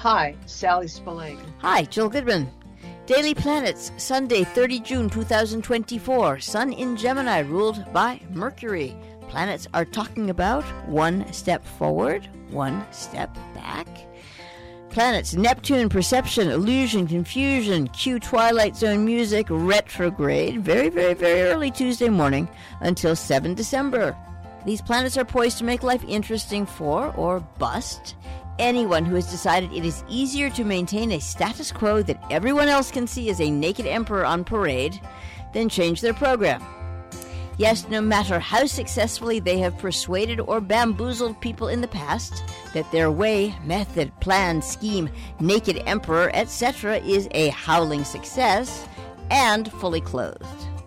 Hi, Sally Spillane. Hi, Jill Goodman. Daily Planets, Sunday, 30 June 2024. Sun in Gemini, ruled by Mercury. Planets are talking about one step forward, one step back. Planets, Neptune, perception, illusion, confusion, cue Twilight Zone music, retrograde, very, very, very early Tuesday morning until 7 December. These planets are poised to make life interesting for, or bust, anyone who has decided it is easier to maintain a status quo that everyone else can see as a naked emperor on parade than change their program. Yes, no matter how successfully they have persuaded or bamboozled people in the past that their way, method, plan, scheme, naked emperor, etc. is a howling success and fully clothed.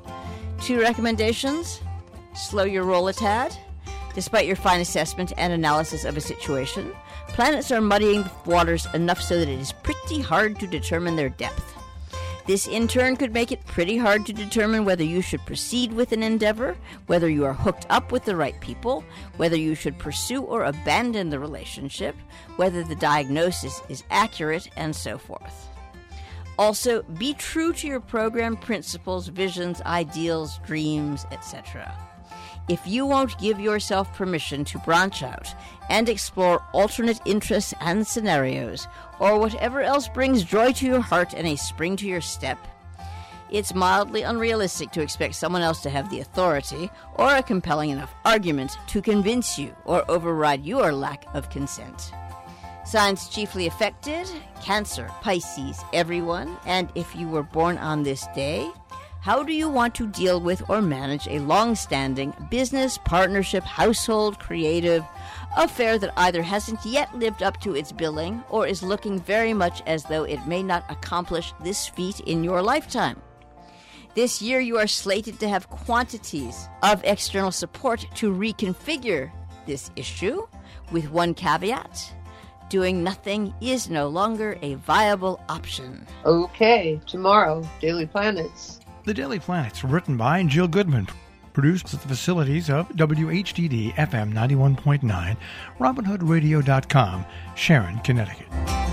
2 recommendations: slow your roll a tad. Despite your fine assessment and analysis of a situation, planets are muddying the waters enough so that it is pretty hard to determine their depth. This, in turn, could make it pretty hard to determine whether you should proceed with an endeavor, whether you are hooked up with the right people, whether you should pursue or abandon the relationship, whether the diagnosis is accurate, and so forth. Also, be true to your program principles, visions, ideals, dreams, etc. If you won't give yourself permission to branch out and explore alternate interests and scenarios, or whatever else brings joy to your heart and a spring to your step, it's mildly unrealistic to expect someone else to have the authority or a compelling enough argument to convince you or override your lack of consent. Signs chiefly affected: Cancer, Pisces, everyone, and if you were born on this day, how do you want to deal with or manage a long-standing business, partnership, household, creative affair that either hasn't yet lived up to its billing or is looking very much as though it may not accomplish this feat in your lifetime? This year you are slated to have quantities of external support to reconfigure this issue, with one caveat: doing nothing is no longer a viable option. Okay, tomorrow, Daily Planets. The Daily Planets, written by Jill Goodman, produced at the facilities of WHDD FM 91.9, RobinHoodRadio.com, Sharon, Connecticut.